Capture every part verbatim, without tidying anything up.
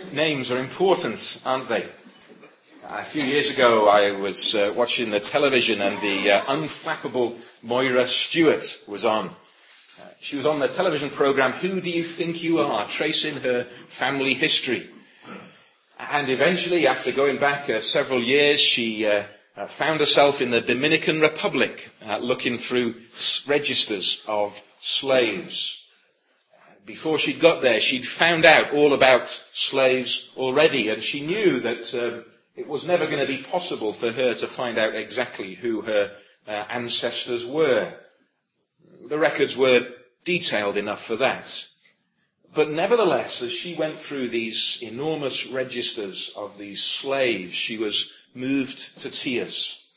Names are important, aren't they? A few years ago I was uh, watching the television and the uh, unflappable Moira Stewart was on. Uh, she was on the television programme Who Do You Think You Are?, tracing her family history. And eventually, after going back uh, several years, she uh, uh, found herself in the Dominican Republic, uh, looking through s- registers of slaves. Before she'd got there, she'd found out all about slaves already, and she knew that um, it was never going to be possible for her to find out exactly who her uh, ancestors were. The records were detailed enough for that. But nevertheless, as she went through these enormous registers of these slaves, she was moved to tears.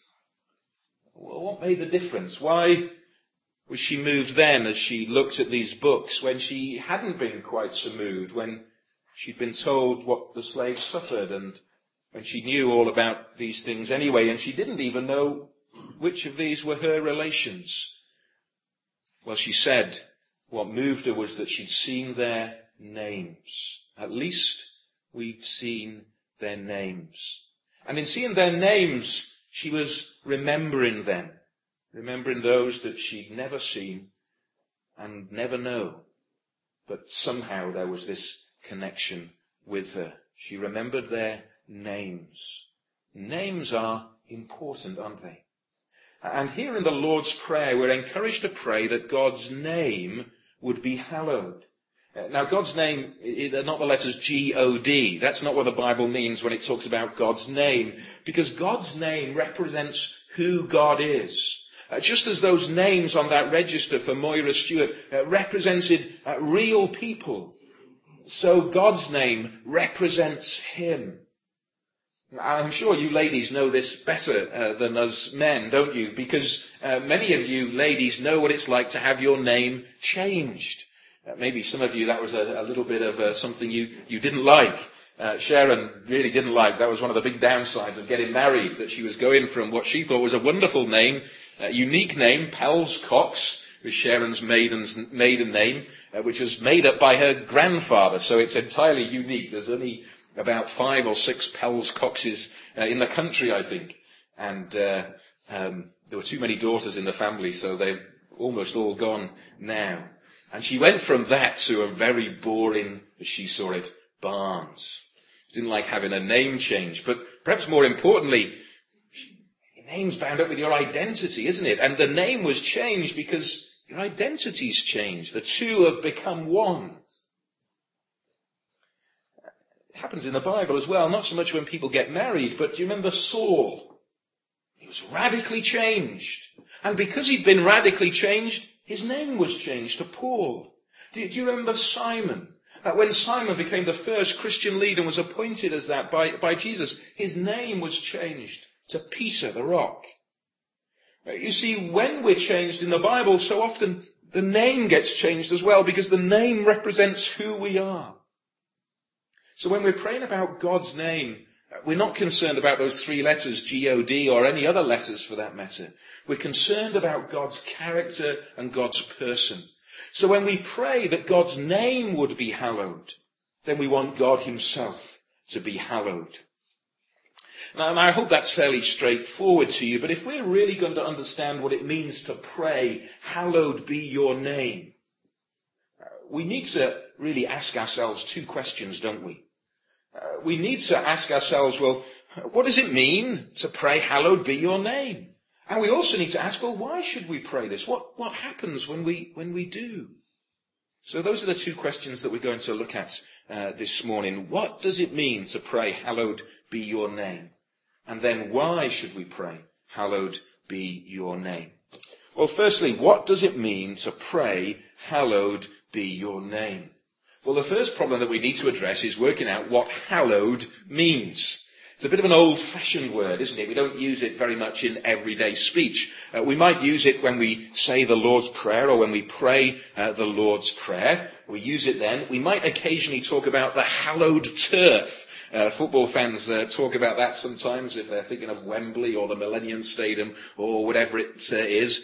Well, what made the difference? Why was she moved then as she looked at these books when she hadn't been quite so moved, when she'd been told what the slaves suffered and when she knew all about these things anyway, and she didn't even know which of these were her relations? Well, she said what moved her was that she'd seen their names. At least we've seen their names. And in seeing their names, she was remembering them. Remembering those that she'd never seen and never know. But somehow there was this connection with her. She remembered their names. Names are important, aren't they? And here in the Lord's Prayer, we're encouraged to pray that God's name would be hallowed. Now, God's name, are not the letters G O D. That's not what the Bible means when it talks about God's name. Because God's name represents who God is. Uh, just as those names on that register for Moira Stewart uh, represented uh, real people, so God's name represents him. I'm sure you ladies know this better uh, than us men, don't you? Because uh, many of you ladies know what it's like to have your name changed. Uh, maybe some of you, that was a, a little bit of uh, something you, you didn't like. Uh, Sharon really didn't like. That was one of the big downsides of getting married, that she was going from what she thought was a wonderful name, a unique name, Pels Cox, was Sharon's maiden's maiden name, uh, which was made up by her grandfather. So it's entirely unique. There's only about five or six Pels Coxes uh, in the country, I think. And uh, um, there were too many daughters in the family, so they've almost all gone now. And she went from that to a very boring, as she saw it, Barnes. She didn't like having her name changed. But perhaps more importantly, your name's bound up with your identity, isn't it? And the name was changed because your identity's changed. The two have become one. It happens in the Bible as well, not so much when people get married, but do you remember Saul? He was radically changed. And because he'd been radically changed, his name was changed to Paul. Do you remember Simon? Uh, when Simon became the first Christian leader and was appointed as that by, by Jesus, his name was changed to Peter the Rock. Uh, you see, when we're changed in the Bible, so often the name gets changed as well, because the name represents who we are. So when we're praying about God's name, we're not concerned about those three letters, G O D, or any other letters for that matter. We're concerned about God's character and God's person. So when we pray that God's name would be hallowed, then we want God himself to be hallowed. Now, and I hope that's fairly straightforward to you, but if we're really going to understand what it means to pray, hallowed be your name, we need to really ask ourselves two questions, don't we? Uh, we need to ask ourselves, well, what does it mean to pray, hallowed be your name? And we also need to ask, well, why should we pray this? What, what happens when we, when we do? So those are the two questions that we're going to look at uh, this morning. What does it mean to pray, hallowed be your name? And then why should we pray, hallowed be your name? Well, firstly, what does it mean to pray, hallowed be your name? Well, the first problem that we need to address is working out what hallowed means. It's a bit of an old-fashioned word, isn't it? We don't use it very much in everyday speech. Uh, we might use it when we say the Lord's Prayer or when we pray uh, the Lord's Prayer. We use it then. We might occasionally talk about the hallowed turf. Uh, football fans uh, talk about that sometimes if they're thinking of Wembley or the Millennium Stadium or whatever it uh, is.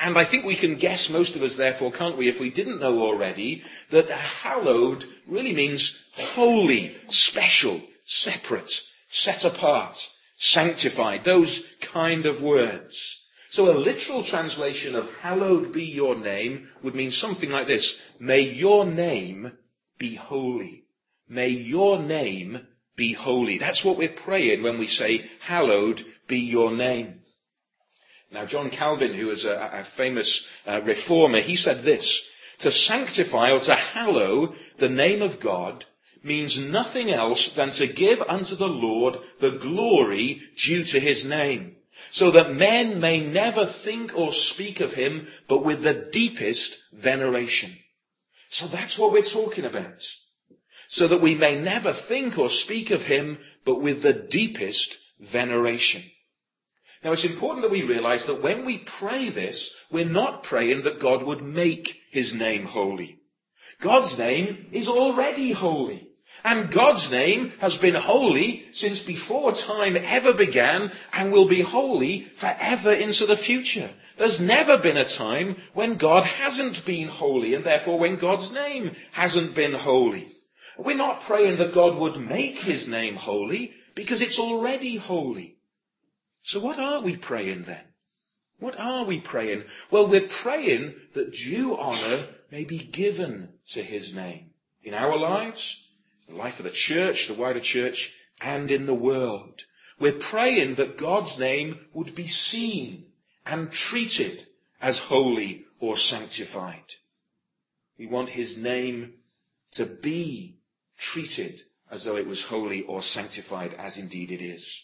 And I think we can guess, most of us therefore, can't we, if we didn't know already, that hallowed really means holy, special, separate, set apart, sanctified, those kind of words. So a literal translation of hallowed be your name would mean something like this: may your name be holy. May your name be holy. That's what we're praying when we say, hallowed be your name. Now, John Calvin, who was a, a famous uh, reformer, he said this: to sanctify or to hallow the name of God means nothing else than to give unto the Lord the glory due to his name, so that men may never think or speak of him but with the deepest veneration. So that's what we're talking about. So that we may never think or speak of him but with the deepest veneration. Now, it's important that we realize that when we pray this, we're not praying that God would make his name holy. God's name is already holy. And God's name has been holy since before time ever began and will be holy forever into the future. There's never been a time when God hasn't been holy, and therefore when God's name hasn't been holy. We're not praying that God would make his name holy, because it's already holy. So what are we praying then? What are we praying? Well, we're praying that due honor may be given to his name in our lives, the life of the church, the wider church, and in the world. We're praying that God's name would be seen and treated as holy or sanctified. We want his name to be treated as though it was holy or sanctified, as indeed it is.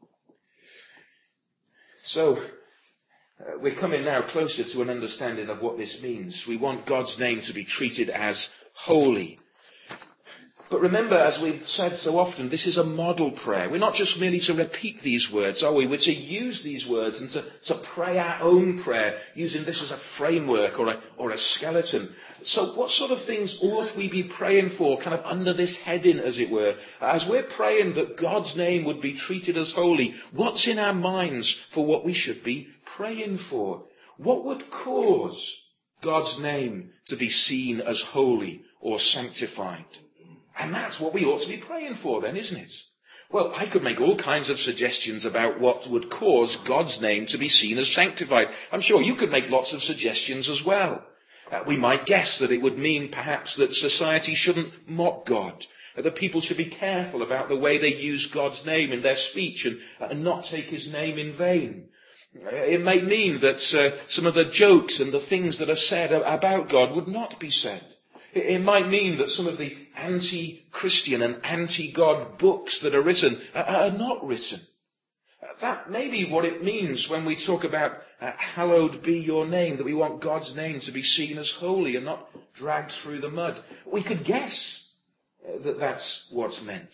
So, uh, we're coming now closer to an understanding of what this means. We want God's name to be treated as holy. But remember, as we've said so often, this is a model prayer. We're not just merely to repeat these words, are we? We're to use these words and to, to pray our own prayer, using this as a framework or a, or a skeleton. So what sort of things ought we be praying for, kind of under this heading, as it were? As we're praying that God's name would be treated as holy, what's in our minds for what we should be praying for? What would cause God's name to be seen as holy or sanctified? And that's what we ought to be praying for then, isn't it? Well, I could make all kinds of suggestions about what would cause God's name to be seen as sanctified. I'm sure you could make lots of suggestions as well. Uh, we might guess that it would mean perhaps that society shouldn't mock God, that people should be careful about the way they use God's name in their speech and, uh, and not take his name in vain. Uh, it may mean that uh, some of the jokes and the things that are said about God would not be said. It, it might mean that some of the anti-Christian and anti-God books that are written are, are not written. That may be what it means when we talk about uh, hallowed be your name, that we want God's name to be seen as holy and not dragged through the mud. We could guess uh, that that's what's meant.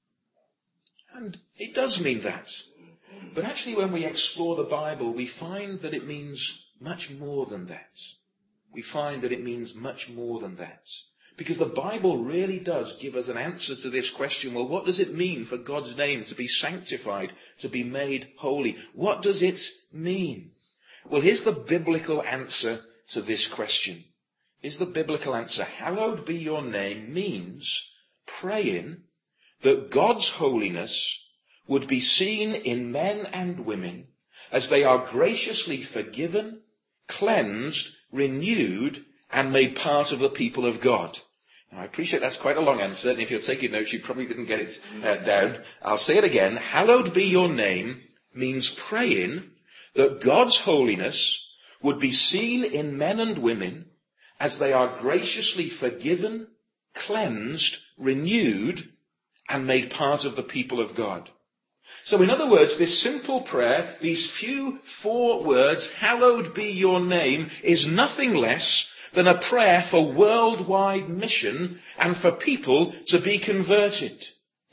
And it does mean that. But actually, when we explore the Bible, we find that it means much more than that. We find that it means much more than that. Because the Bible really does give us an answer to this question. Well, what does it mean for God's name to be sanctified, to be made holy? What does it mean? Well, here's the biblical answer to this question. Here's the biblical answer. Hallowed be your name means praying that God's holiness would be seen in men and women as they are graciously forgiven, cleansed, renewed, and made part of the people of God. Now, I appreciate that's quite a long answer, and if you're taking notes, you probably didn't get it uh, down. I'll say it again. Hallowed be your name means praying that God's holiness would be seen in men and women as they are graciously forgiven, cleansed, renewed, and made part of the people of God. So in other words, this simple prayer, these few four words, hallowed be your name, is nothing less than a prayer for worldwide mission and for people to be converted.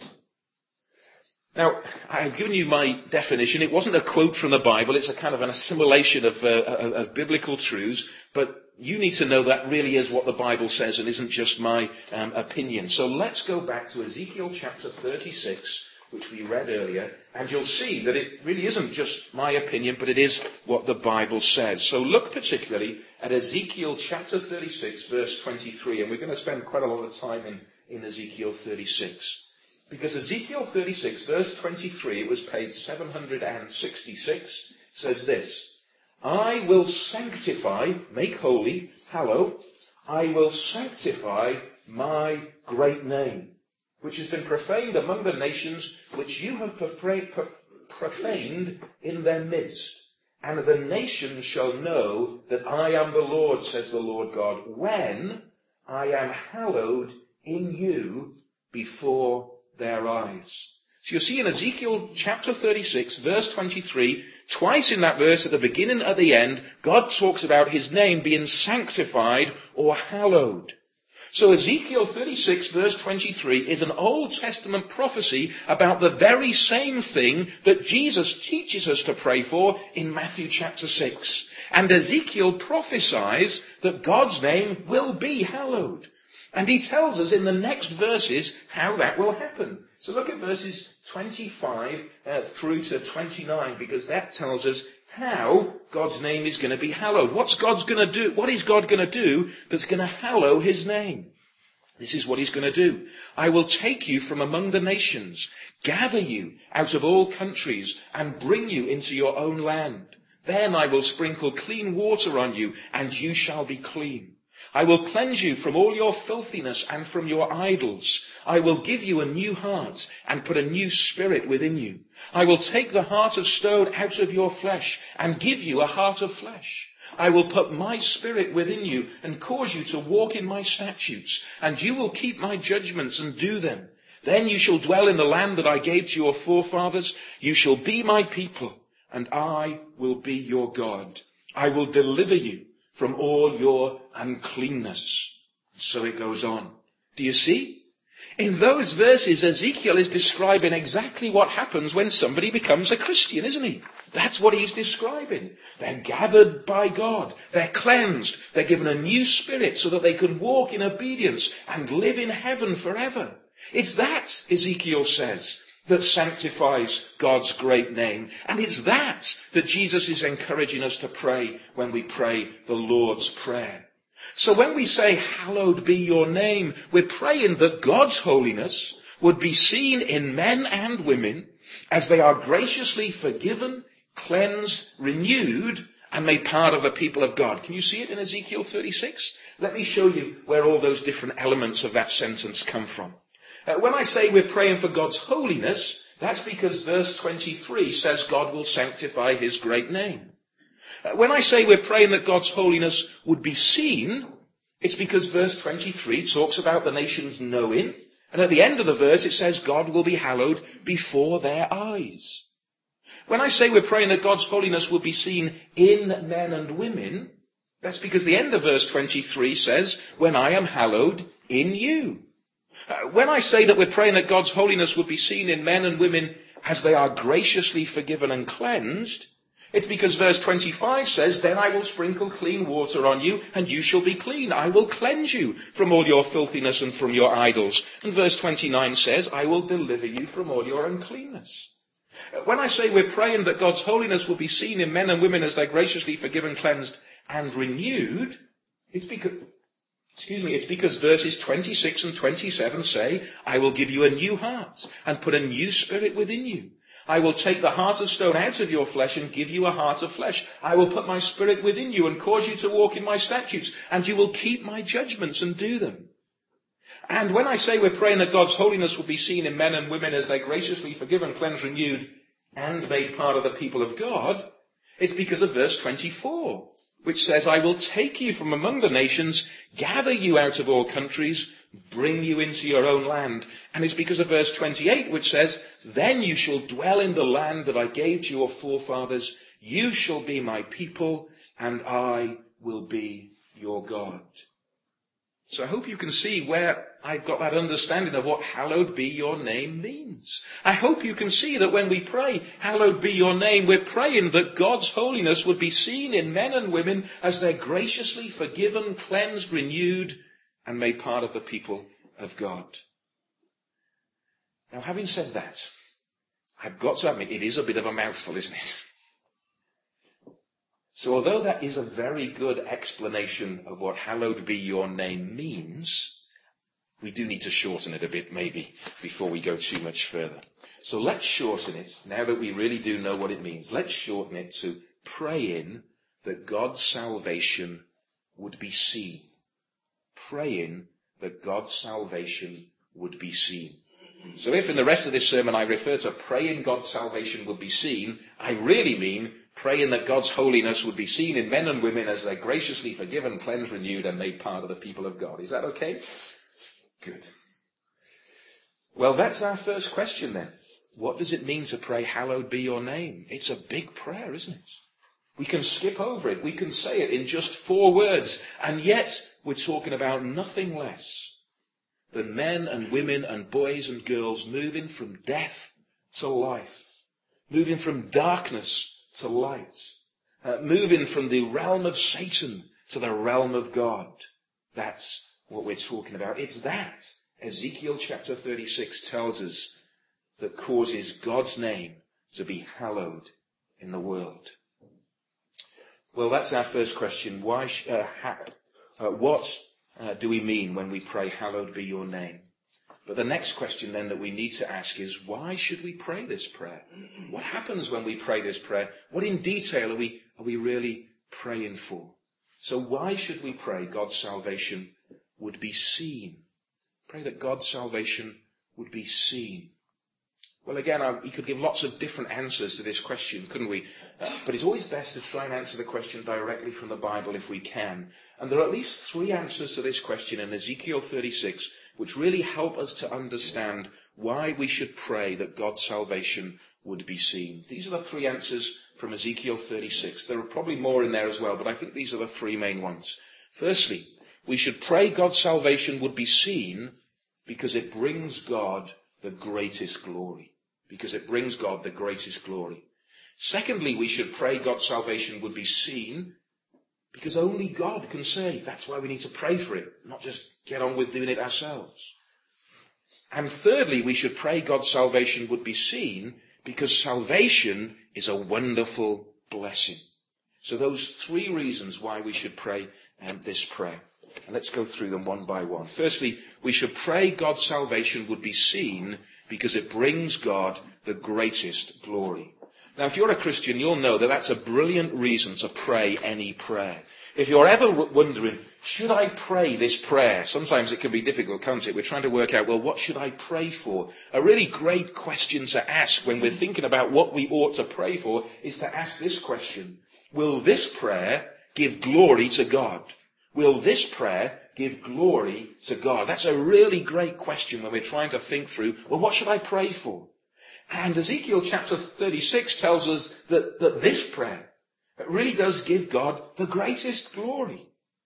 Now, I've given you my definition. It wasn't a quote from the Bible. It's a kind of an assimilation of, uh, of, of biblical truths. But you need to know that really is what the Bible says and isn't just my um, opinion. So let's go back to Ezekiel chapter thirty-six which we read earlier, and you'll see that it really isn't just my opinion, but it is what the Bible says. So look particularly at Ezekiel chapter thirty-six, verse twenty-three, and we're going to spend quite a lot of time in, in Ezekiel thirty-six. Because Ezekiel thirty-six, verse twenty-three, it was page seven hundred sixty-six, says this: I will sanctify, make holy, hallow, I will sanctify my great name, which has been profaned among the nations, which you have profaned in their midst. And the nations shall know that I am the Lord, says the Lord God, when I am hallowed in you before their eyes. So you'll see in Ezekiel chapter thirty-six, verse twenty-three, twice in that verse, at the beginning and at the end, God talks about his name being sanctified or hallowed. So Ezekiel thirty-six, verse twenty-three, is an Old Testament prophecy about the very same thing that Jesus teaches us to pray for in Matthew chapter six. And Ezekiel prophesies that God's name will be hallowed. And he tells us in the next verses how that will happen. So look at verses twenty-five uh, through to twenty-nine, because that tells us how God's name is going to be hallowed. What's God's going to do? What is God going to do that's going to hallow his name? This is what he's going to do. I will take you from among the nations, gather you out of all countries, and bring you into your own land. Then I will sprinkle clean water on you, and you shall be clean. I will cleanse you from all your filthiness and from your idols. I will give you a new heart and put a new spirit within you. I will take the heart of stone out of your flesh and give you a heart of flesh. I will put my spirit within you and cause you to walk in my statutes, and you will keep my judgments and do them. Then you shall dwell in the land that I gave to your forefathers. You shall be my people, and I will be your God. I will deliver you from all your uncleanness. So it goes on. Do you see? In those verses, Ezekiel is describing exactly what happens when somebody becomes a Christian, isn't he? That's what he's describing. They're gathered by God. They're cleansed. They're given a new spirit so that they can walk in obedience and live in heaven forever. It's that, Ezekiel says, that sanctifies God's great name. And it's that that Jesus is encouraging us to pray when we pray the Lord's Prayer. So when we say, hallowed be your name, we're praying that God's holiness would be seen in men and women as they are graciously forgiven, cleansed, renewed, and made part of the people of God. Can you see it in Ezekiel thirty-six? Let me show you where all those different elements of that sentence come from. Uh, when I say we're praying for God's holiness, that's because verse twenty-three says God will sanctify his great name. Uh, when I say we're praying that God's holiness would be seen, it's because verse twenty-three talks about the nations knowing, and at the end of the verse it says God will be hallowed before their eyes. When I say we're praying that God's holiness will be seen in men and women, that's because the end of verse twenty-three says, when I am hallowed in you. Uh, when I say that we're praying that God's holiness would be seen in men and women as they are graciously forgiven and cleansed, it's because verse twenty-five says, then I will sprinkle clean water on you, and you shall be clean. I will cleanse you from all your filthiness and from your idols. And verse twenty-nine says, I will deliver you from all your uncleanness. When I say we're praying that God's holiness will be seen in men and women as they're graciously forgiven, cleansed, and renewed, it's because, excuse me, it's because verses twenty-six and twenty-seven say, I will give you a new heart and put a new spirit within you. I will take the heart of stone out of your flesh and give you a heart of flesh. I will put my spirit within you and cause you to walk in my statutes, and you will keep my judgments and do them. And when I say we're praying that God's holiness will be seen in men and women as they're graciously forgiven, cleansed, renewed, and made part of the people of God, it's because of verse twenty-four, which says, I will take you from among the nations, gather you out of all countries, bring you into your own land. And it's because of verse twenty-eight, which says, then you shall dwell in the land that I gave to your forefathers. You shall be my people, and I will be your God. So I hope you can see where I've got that understanding of what hallowed be your name means. I hope you can see that when we pray, hallowed be your name, we're praying that God's holiness would be seen in men and women as they're graciously forgiven, cleansed, renewed, and made part of the people of God. Now, having said that, I've got to admit, it is a bit of a mouthful, isn't it? So although that is a very good explanation of what hallowed be your name means, we do need to shorten it a bit, maybe, before we go too much further. So let's shorten it, now that we really do know what it means. Let's shorten it to praying that God's salvation would be seen. Praying that God's salvation would be seen. So if in the rest of this sermon I refer to praying God's salvation would be seen, I really mean praying that God's holiness would be seen in men and women as they're graciously forgiven, cleansed, renewed, and made part of the people of God. Is that okay? Good. Well, that's our first question then. What does it mean to pray, hallowed be your name? It's a big prayer, isn't it? We can skip over it. We can say it in just four words. And yet we're talking about nothing less than men and women and boys and girls moving from death to life, moving from darkness to light, uh, moving from the realm of Satan to the realm of God. That's what we're talking about. It's that, Ezekiel chapter thirty-six tells us, that causes God's name to be hallowed in the world. Well, that's our first question. Why? Sh- uh, ha- uh, what uh, do we mean when we pray, hallowed be your name? But the next question then that we need to ask is, why should we pray this prayer? What happens when we pray this prayer? What in detail are we, are we really praying for? So why should we pray God's salvation would be seen? Pray that God's salvation would be seen. Well, again, I, we could give lots of different answers to this question, couldn't we? Uh, but it's always best to try and answer the question directly from the Bible if we can. And there are at least three answers to this question in Ezekiel thirty-six, which really help us to understand why we should pray that God's salvation would be seen. These are the three answers from Ezekiel thirty-six. There are probably more in there as well, but I think these are the three main ones. Firstly, we should pray God's salvation would be seen because it brings God the greatest glory. Because it brings God the greatest glory. Secondly, we should pray God's salvation would be seen because only God can save. That's why we need to pray for it, not just get on with doing it ourselves. And thirdly, we should pray God's salvation would be seen because salvation is a wonderful blessing. So those three reasons why we should pray um, this prayer. And let's go through them one by one. Firstly, we should pray God's salvation would be seen because it brings God the greatest glory. Now, if you're a Christian, you'll know that that's a brilliant reason to pray any prayer. If you're ever wondering, should I pray this prayer? Sometimes it can be difficult, can't it? We're trying to work out, well, what should I pray for? A really great question to ask when we're thinking about what we ought to pray for is to ask this question. Will this prayer give glory to God? Will this prayer give glory to God? That's a really great question when we're trying to think through, well, what should I pray for? And Ezekiel chapter thirty-six tells us that, that this prayer really does give God the greatest glory.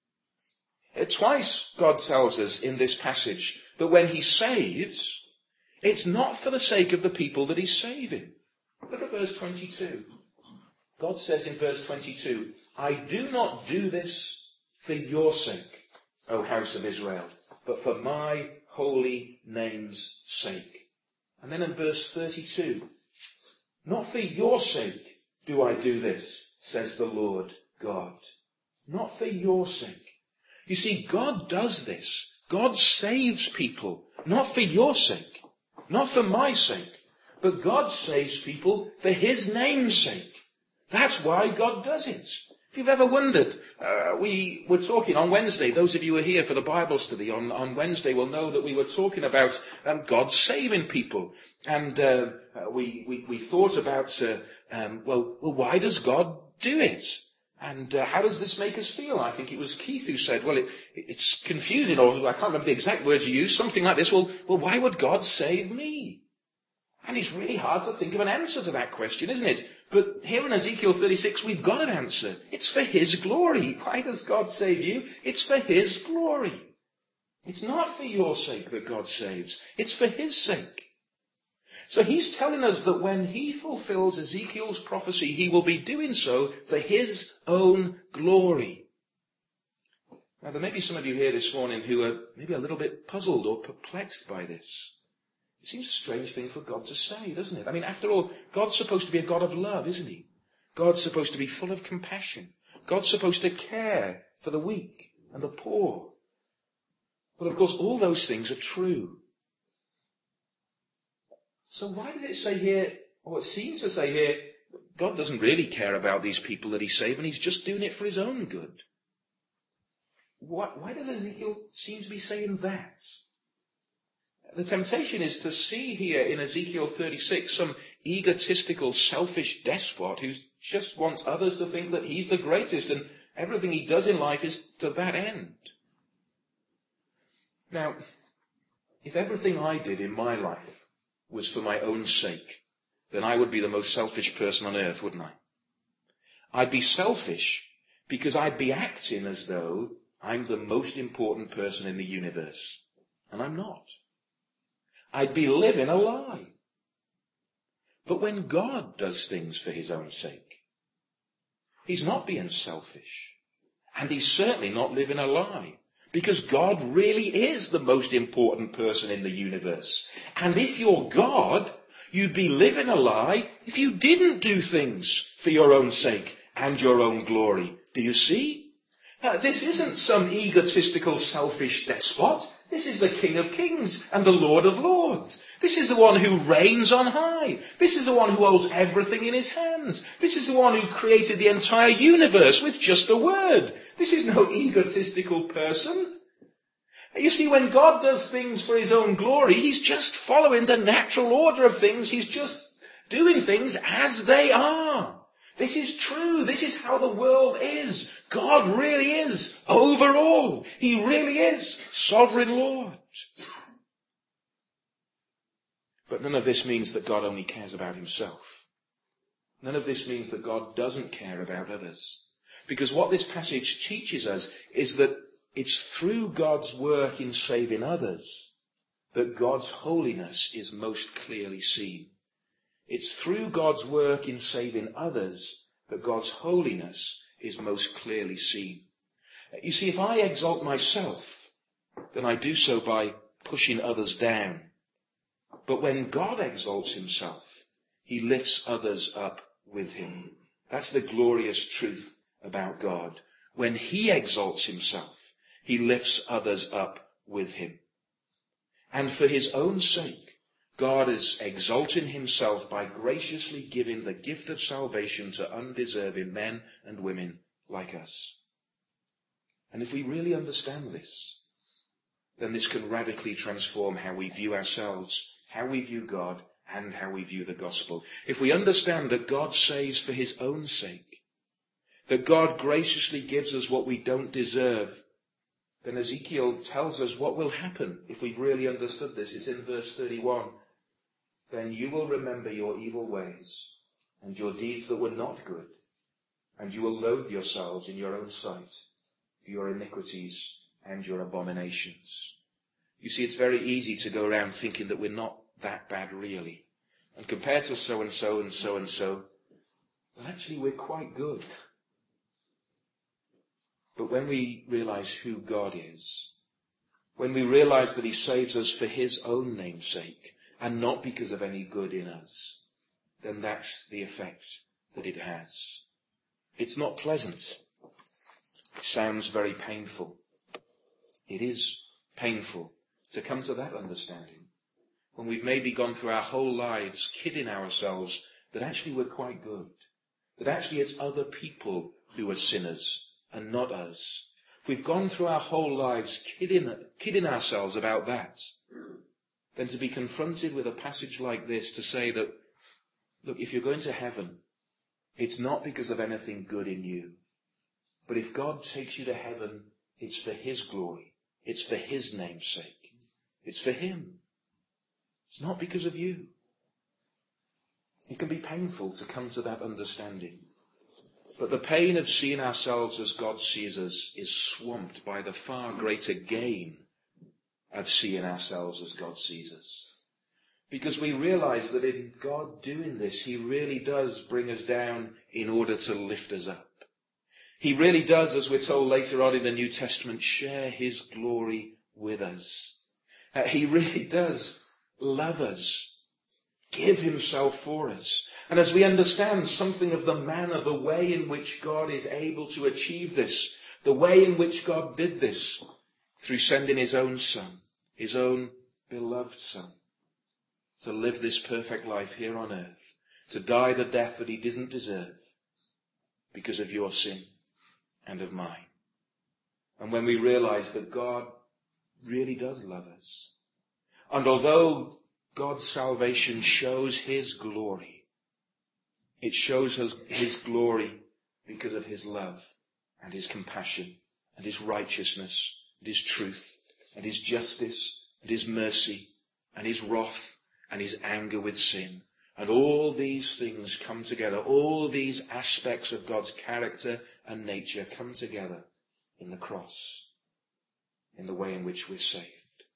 Twice God tells us in this passage that when he saves, it's not for the sake of the people that he's saving. Look at verse twenty-two. God says in verse twenty-two, I do not do this for your sake, O house of Israel, but for my holy name's sake. And then in verse thirty-two, not for your sake do I do this, says the Lord God. Not for your sake. You see, God does this. God saves people, not for your sake, not for my sake, but God saves people for his name's sake. That's why God does it. If you've ever wondered, uh, we were talking on Wednesday, those of you who are here for the Bible study on, on Wednesday will know that we were talking about um, God saving people. And uh, uh, we, we, we thought about, uh, um, well, well, why does God do it? And uh, how does this make us feel? I think it was Keith who said, well, it, it's confusing, or I can't remember the exact words you used, something like this, well, well, why would God save me? And it's really hard to think of an answer to that question, isn't it? But here in Ezekiel thirty-six, we've got an answer. It's for his glory. Why does God save you? It's for his glory. It's not for your sake that God saves. It's for his sake. So he's telling us that when he fulfills Ezekiel's prophecy, he will be doing so for his own glory. Now, there may be some of you here this morning who are maybe a little bit puzzled or perplexed by this. It seems a strange thing for God to say, doesn't it? I mean, after all, God's supposed to be a God of love, isn't he? God's supposed to be full of compassion. God's supposed to care for the weak and the poor. Well, of course, all those things are true. So why does it say here, or it seems to say here, God doesn't really care about these people that he saved, and he's just doing it for his own good? Why, why does Ezekiel seem to be saying that? The temptation is to see here in Ezekiel thirty-six some egotistical, selfish despot who just wants others to think that he's the greatest and everything he does in life is to that end. Now, if everything I did in my life was for my own sake, then I would be the most selfish person on earth, wouldn't I? I'd be selfish because I'd be acting as though I'm the most important person in the universe. And I'm not. I'd be living a lie. But when God does things for his own sake, he's not being selfish. And he's certainly not living a lie. Because God really is the most important person in the universe. And if you're God, you'd be living a lie if you didn't do things for your own sake and your own glory. Do you see? Uh, this isn't some egotistical, selfish despot. This is the King of Kings and the Lord of Lords. This is the one who reigns on high. This is the one who holds everything in his hands. This is the one who created the entire universe with just a word. This is no egotistical person. You see, when God does things for his own glory, he's just following the natural order of things. He's just doing things as they are. This is true. This is how the world is. God really is over all. He really is sovereign Lord. But none of this means that God only cares about himself. None of this means that God doesn't care about others. Because what this passage teaches us is that it's through God's work in saving others that God's holiness is most clearly seen. It's through God's work in saving others that God's holiness is most clearly seen. You see, if I exalt myself, then I do so by pushing others down. But when God exalts himself, he lifts others up with him. That's the glorious truth about God. When he exalts himself, he lifts others up with him. And for his own sake, God is exalting himself by graciously giving the gift of salvation to undeserving men and women like us. And if we really understand this, then this can radically transform how we view ourselves, how we view God, and how we view the gospel. If we understand that God saves for his own sake, that God graciously gives us what we don't deserve, then Ezekiel tells us what will happen if we've really understood this. It's in verse thirty-one. Then you will remember your evil ways and your deeds that were not good, and you will loathe yourselves in your own sight for your iniquities and your abominations. You see, it's very easy to go around thinking that we're not that bad really. And compared to so-and-so and so-and-so, well, actually we're quite good. But when we realize who God is, when we realize that he saves us for his own name's sake, and not because of any good in us, then that's the effect that it has. It's not pleasant. It sounds very painful. It is painful to come to that understanding, when we've maybe gone through our whole lives kidding ourselves that actually we're quite good, that actually it's other people who are sinners and not us. If we've gone through our whole lives kidding, kidding ourselves about that, then to be confronted with a passage like this to say that, look, if you're going to heaven, it's not because of anything good in you. But if God takes you to heaven, it's for his glory. It's for his name's sake. It's for him. It's not because of you. It can be painful to come to that understanding. But the pain of seeing ourselves as God sees us is swamped by the far greater gain of seeing ourselves as God sees us. Because we realize that in God doing this, he really does bring us down in order to lift us up. He really does, as we're told later on in the New Testament, share his glory with us. Uh, he really does love us, give himself for us. And as we understand something of the manner, the way in which God is able to achieve this, the way in which God did this, through sending his own Son, his own beloved Son, to live this perfect life here on earth, to die the death that he didn't deserve because of your sin and of mine. And when we realize that God really does love us, and although God's salvation shows his glory, it shows us his glory because of his love and his compassion and his righteousness and his truth and his justice and his mercy and his wrath and his anger with sin. And all these things come together. All these aspects of God's character and nature come together in the cross, in the way in which we're saved.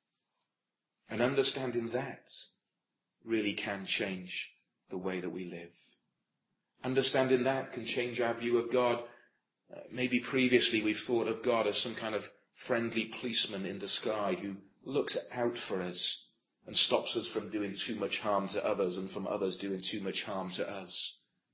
And understanding that really can change the way that we live. Understanding that can change our view of God. Uh, maybe previously we've thought of God as some kind of friendly policeman in the sky who looks out for us and stops us from doing too much harm to others and from others doing too much harm to us.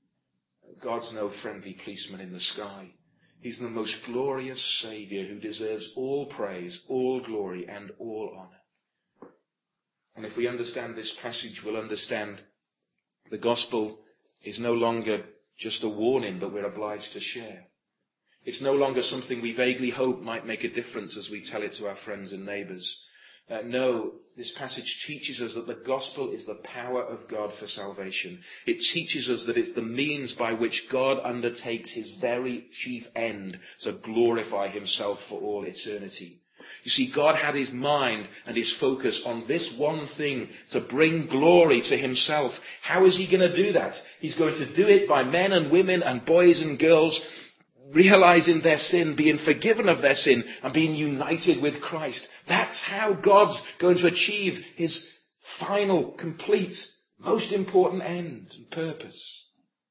God's no friendly policeman in the sky. He's the most glorious Saviour who deserves all praise, all glory, and all honour. And if we understand this passage, we'll understand the gospel is no longer just a warning that we're obliged to share. It's no longer something we vaguely hope might make a difference as we tell it to our friends and neighbours. Uh, no, this passage teaches us that the gospel is the power of God for salvation. It teaches us that it's the means by which God undertakes his very chief end to glorify himself for all eternity. You see, God had his mind and his focus on this one thing, to bring glory to himself. How is he going to do that? He's going to do it by men and women and boys and girls realizing their sin, being forgiven of their sin, and being united with Christ. That's how God's going to achieve his final, complete, most important end and purpose.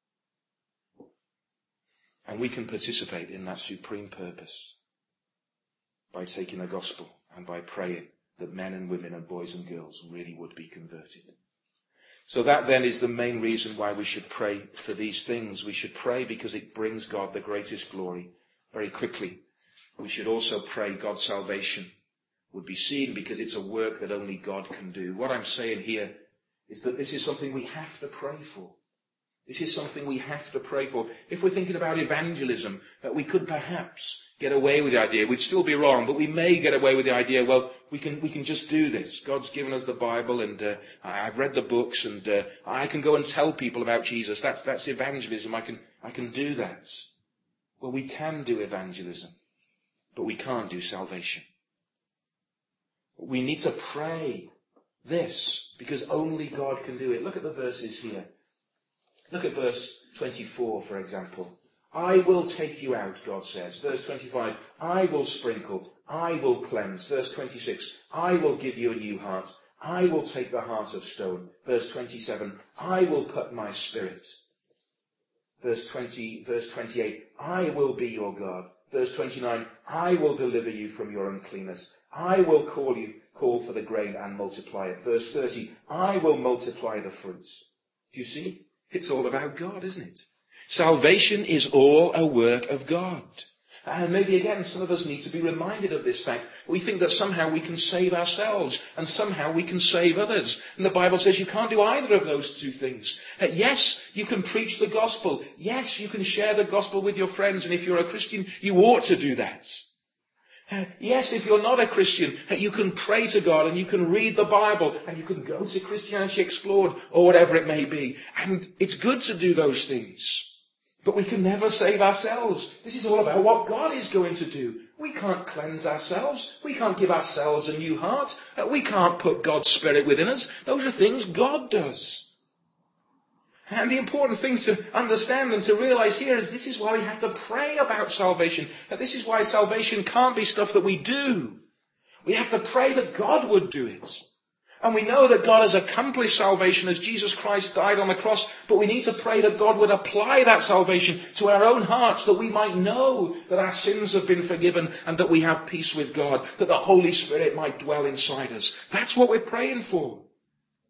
And we can participate in that supreme purpose by taking the gospel and by praying that men and women and boys and girls really would be converted. So that then is the main reason why we should pray for these things. We should pray because it brings God the greatest glory. Very quickly, we should also pray God's salvation would be seen because it's a work that only God can do. What I'm saying here is that this is something we have to pray for. This is something we have to pray for. If we're thinking about evangelism, uh, we could perhaps get away with the idea. We'd still be wrong, but we may get away with the idea, well, we can we can just do this. God's given us the Bible, and uh, I've read the books, and uh, I can go and tell people about Jesus. That's that's evangelism. I can I can do that. Well, we can do evangelism, but we can't do salvation. We need to pray this because only God can do it. Look at the verses here. Look at verse twenty-four, for example. I will take you out, God says. Verse twenty-five, I will sprinkle, I will cleanse. Verse twenty-six, I will give you a new heart. I will take the heart of stone. Verse twenty-seven, I will put my spirit. Verse twenty, verse twenty-eight, I will be your God. Verse twenty-nine, I will deliver you from your uncleanness. I will call you, call for the grain and multiply it. Verse thirty, I will multiply the fruits. Do you see? It's all about God, isn't it? Salvation is all a work of God. And maybe again, some of us need to be reminded of this fact. We think that somehow we can save ourselves and somehow we can save others. And the Bible says you can't do either of those two things. Uh, yes, you can preach the gospel. Yes, you can share the gospel with your friends. And if you're a Christian, you ought to do that. Uh, yes, if you're not a Christian, uh, you can pray to God and you can read the Bible and you can go to Christianity Explored or whatever it may be. And it's good to do those things. But we can never save ourselves. This is all about what God is going to do. We can't cleanse ourselves. We can't give ourselves a new heart. Uh, we can't put God's Spirit within us. Those are things God does. And the important thing to understand and to realize here is this is why we have to pray about salvation. And this is why salvation can't be stuff that we do. We have to pray that God would do it. And we know that God has accomplished salvation as Jesus Christ died on the cross, but we need to pray that God would apply that salvation to our own hearts, that we might know that our sins have been forgiven and that we have peace with God, that the Holy Spirit might dwell inside us. That's what we're praying for.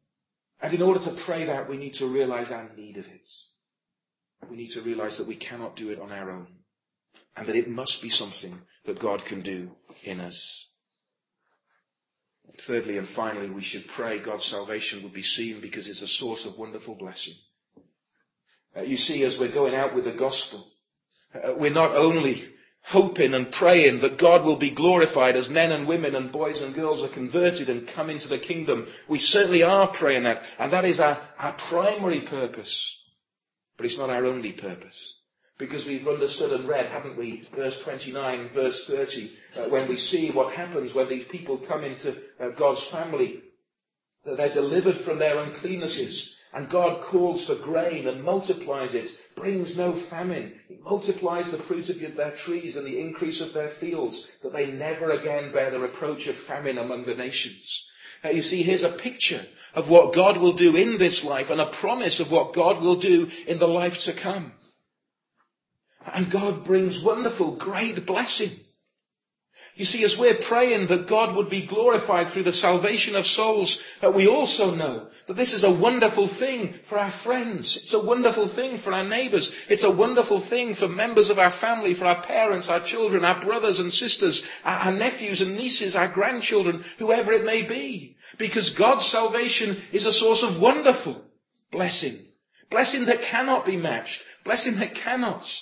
And in order to pray that, we need to realize our need of it. We need to realize that we cannot do it on our own, and that it must be something that God can do in us. Thirdly and finally, we should pray God's salvation would be seen, because it's a source of wonderful blessing. Uh, you see, as we're going out with the gospel, uh, we're not only hoping and praying that God will be glorified as men and women and boys and girls are converted and come into the kingdom. We certainly are praying that, and that is our, our primary purpose. But it's not our only purpose. Because we've understood and read, haven't we, verse twenty-nine and verse thirty, uh, when we see what happens when these people come into uh, God's family, that they're delivered from their uncleannesses, and God calls for grain and multiplies it, brings no famine. He multiplies the fruit of their trees and the increase of their fields, that they never again bear the reproach of famine among the nations. Now you see, here's a picture of what God will do in this life, and a promise of what God will do in the life to come. And God brings wonderful, great blessing. You see, as we're praying that God would be glorified through the salvation of souls, uh, we also know that this is a wonderful thing for our friends. It's a wonderful thing for our neighbours. It's a wonderful thing for members of our family, for our parents, our children, our brothers and sisters, our, our nephews and nieces, our grandchildren, whoever it may be. Because God's salvation is a source of wonderful blessing. Blessing that cannot be matched. Blessing that cannot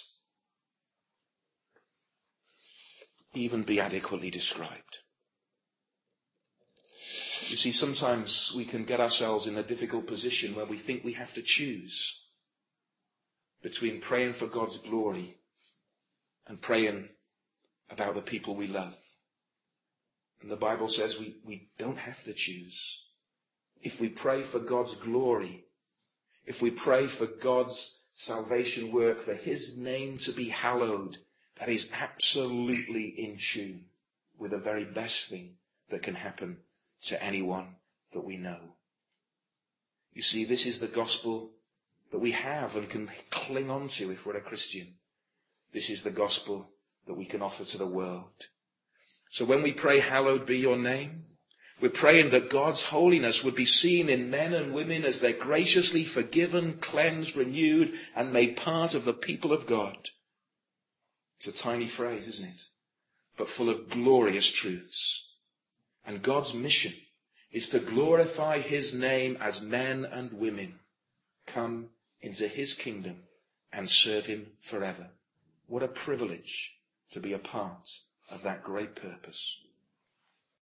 even be adequately described. You see, sometimes we can get ourselves in a difficult position where we think we have to choose between praying for God's glory and praying about the people we love. And the Bible says we, we don't have to choose. If we pray for God's glory, if we pray for God's salvation work, for his name to be hallowed, that is absolutely in tune with the very best thing that can happen to anyone that we know. You see, this is the gospel that we have and can cling on to if we're a Christian. This is the gospel that we can offer to the world. So when we pray, hallowed be your name, we're praying that God's holiness would be seen in men and women as they're graciously forgiven, cleansed, renewed, and made part of the people of God. It's a tiny phrase, isn't it? But full of glorious truths. And God's mission is to glorify his name as men and women come into his kingdom and serve him forever. What a privilege to be a part of that great purpose.